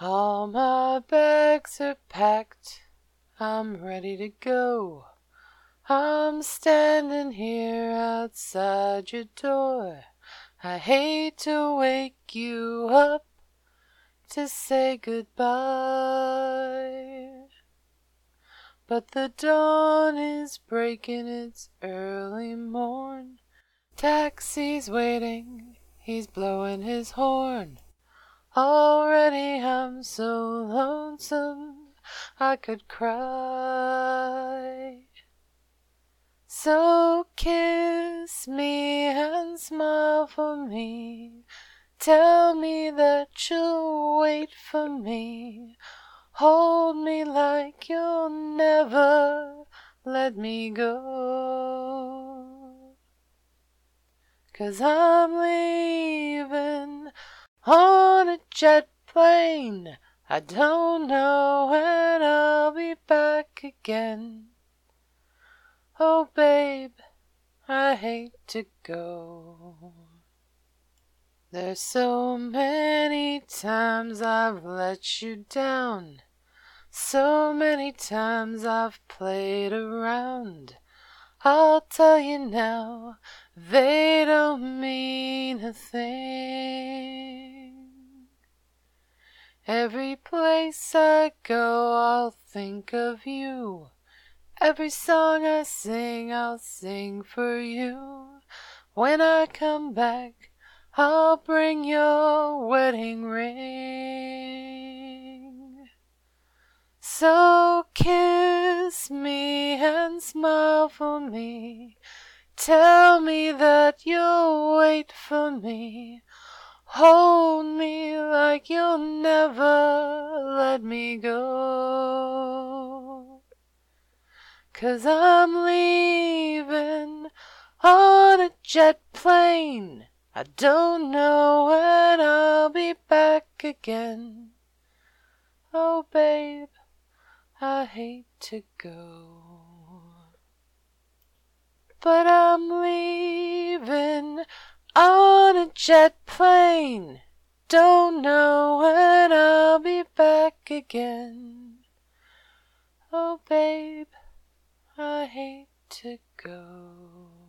All my bags are packed, I'm ready to go. I'm standing here outside your door. I hate to wake you up to say goodbye, but the dawn is breaking, it's early morn. Taxi's waiting, he's blowing his horn. Already I'm so lonesome I could cry. So kiss me and smile for me. Tell me that you'll wait for me. Hold me like you'll never let me go. 'Cause I'm leaving on a jet plane. I don't know when I'll be back again. Oh, babe, I hate to go. There's so many times I've let you down. So many times I've played around. I'll tell you now, they don't mean a thing. Every place I go, I'll think of you. Every song I sing, I'll sing for you. When I come back, I'll bring your wedding ring. So kiss me and smile for me. Tell me that you'll wait for me. Hold me like you'll never let me go. 'Cause I'm leaving on a jet plane. I don't know when I'll be back again. Oh, babe, I hate to go. But I'm leaving on a jet plane. Don't know when I'll be back again. Oh, babe, I hate to go.